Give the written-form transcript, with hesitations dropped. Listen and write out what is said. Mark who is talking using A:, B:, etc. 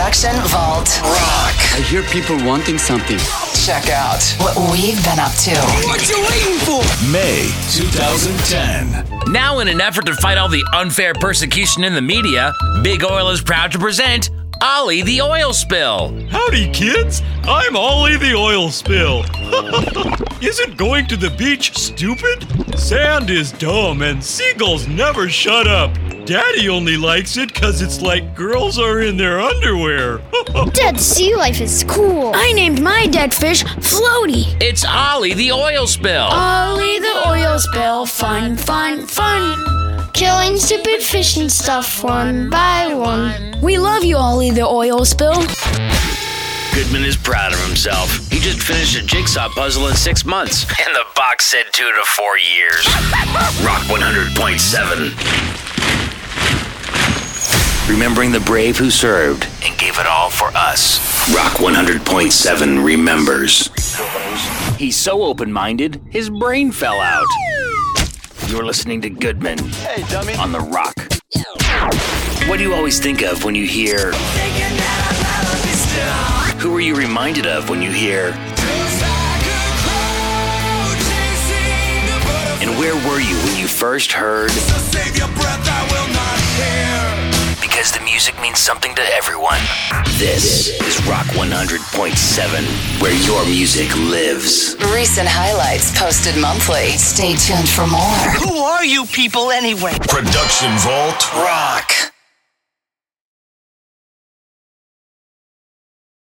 A: Production Vault Rock.
B: I hear people wanting something.
A: Check out what we've been up to.
C: What you waiting for?
D: May 2010.
E: Now, in an effort to fight all the unfair persecution in the media, Big Oil is proud to present Ollie the Oil Spill.
F: Howdy, kids. I'm Ollie the Oil Spill. Isn't going to the beach stupid? Sand is dumb and seagulls never shut up. Daddy only likes it because it's like girls are in their underwear.
G: Dead sea life is cool. I named my dead fish Floaty.
E: It's Ollie the Oil Spill.
G: Ollie the Oil Spill. Fun, fun, fun. Killing stupid fish and stuff one by one. We love you, Ollie the Oil Spill.
E: Goodman is proud of himself. He just finished a jigsaw puzzle in 6 months, and the box said 2 to 4 years. Rock 100.7. Remembering the brave who served and gave it all for us. Rock 100.7 remembers. He's so open-minded, his brain fell out. You're listening to Goodman on The Rock. What do you always think of when you hear... Who are you reminded of when you hear... And where were you when you first heard... Because the music means something to everyone. This is Rock 100.7, where your music lives.
A: Recent highlights posted monthly. Stay tuned for more.
C: Who are you people anyway?
D: Production Vault
A: Rock.